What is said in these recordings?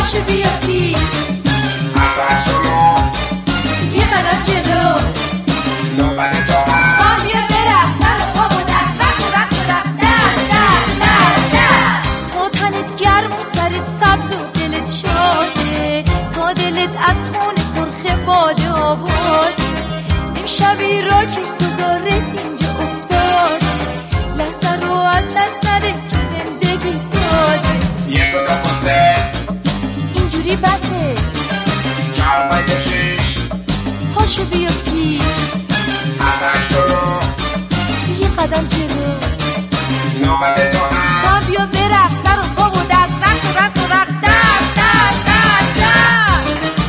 پاشو بیا پیش، اول شما یه قدم جلو، نوبت تو هم تا بیا برقص، سر و پا و دست، رقص و رقص و رقص، دست دست دست دست. تا تنت گرم و سرت سبز و دلت شاده، تا دلت از خون سرخ باده آباد. امشبی را که گذارت اینجا افتاد، لحظه رو از دست نده که زندگی داده. یک دو تا سه اینجوری بسه، 4 5 6 پاشو بیا پیش، اول شروع یه قدم جلو، نوبت تو هم تا بیا برقص، سر و پا و دست، رقص و رقص و رقص، دست دست دست دست.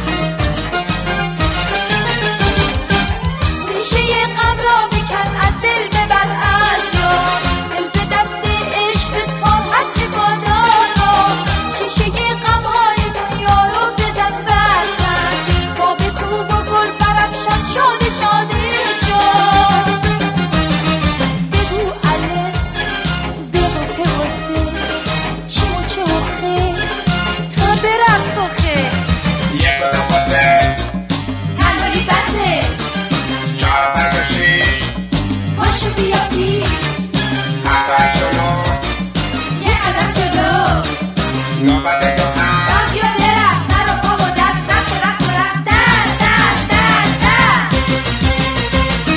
ریشه غم را بکن، از دل ببر از یار، دل به دست عشق بسپار هرچه بادارا. شیشه غم‌های دنیا رو بزن بسن، با بکوب و گل برافشان، شاده شاده شاد. بگو الف، بگو پیوسه، چی و چه آخه، تو برقص آخه. یک دو تا سه تنهایی بسه، 4 5 6 پاشو بیا پیش، اول شروع یه قدم جلو، نوبت تو هم تا بیا برقص، سر و پا و دست، رقص و رقص و رقص، دست دست دست دست.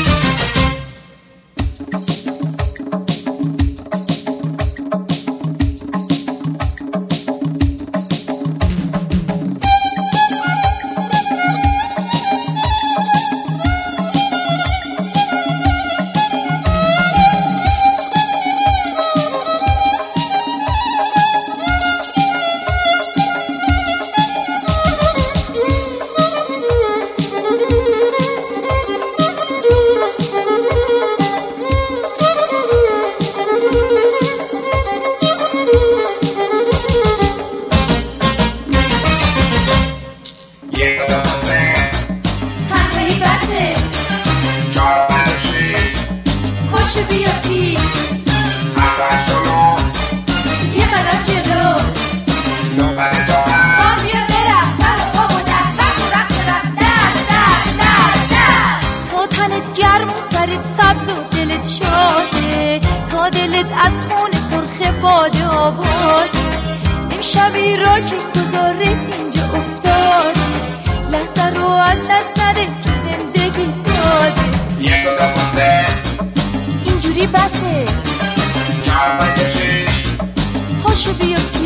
یک دو تا سه تنهایی بسه، 4 5 6 پاشو بیا پیش، اول شروع یه قدم جلو، نوبت تو هم تا بیا برقص، سر و پا و دست، رقص و رقص و رقص، دست دست دست دست. تا تنت گرم و سرت سبز و دلت شاده، تا دلت از خون سرخ باده آباد. امشبی را که گذارت اینجا افتاد، لحظه رو از دست نده که زندگی داده. یک دو تا سه اینجوری بسه، 4 5 6 پاشو بیا